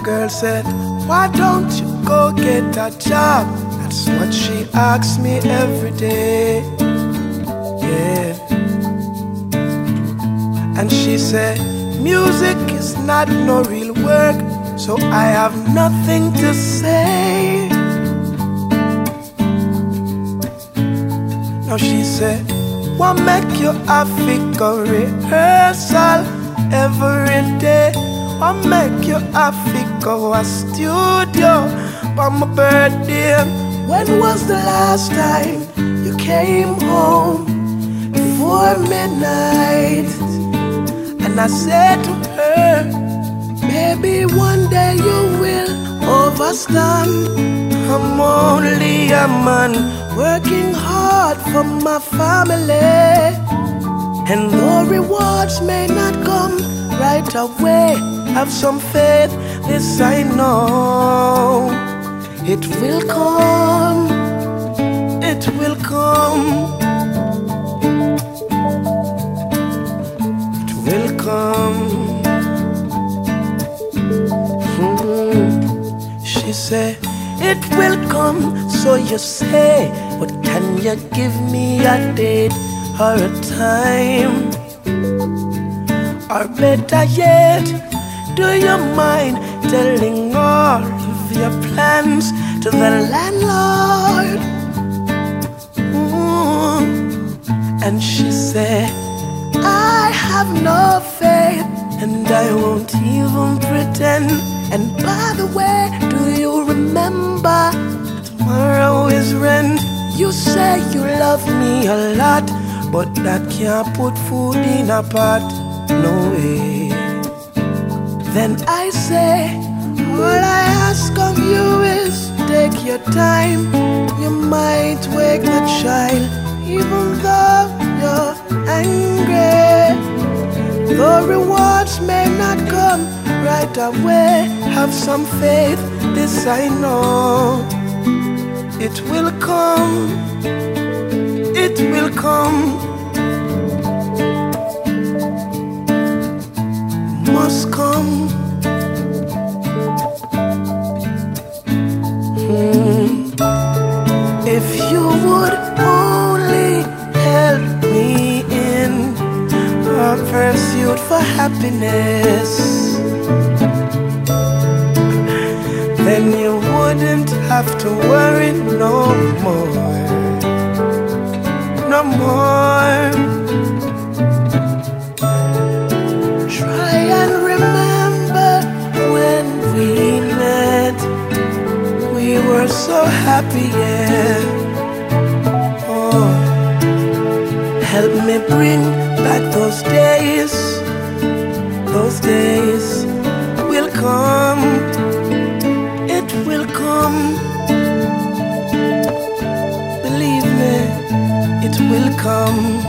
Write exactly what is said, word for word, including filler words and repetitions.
girl said, why don't you go get a job? That's what she asks me every day. Yeah. And she said, music is not no real work, so I have nothing to say. Now she said, what make you have to go rehearsal every day? What make you have to go a studio on my birthday? When was the last time you came home before midnight? And I said to her, maybe one day you will overstand. I'm only a man working hard for my family, and though rewards may not come right away, have some faith, this I know. It will come, it will come, it will come. Mm-hmm. She said, it will come, so you say, but can you give me a date or a time? Or better yet, do you mind telling all of your plans to the landlord? Mm. And she said, I have no faith, and I won't even pretend. And by the way, do you remember, tomorrow is rent? You say you love me a lot, but that can't put food in a pot, no way. Then I say, all I ask of you is take your time. You might wake the child, even though you're angry. The rewards may not come right away, have some faith, this I know. It will come, it will come, must come. Hmm. If you would only help me in a pursuit for happiness, then you wouldn't have to worry no more, no more. Try and remember when we met, we were so happy, yeah. Oh, help me bring back those days, those days will come, it will come, believe me, it will come.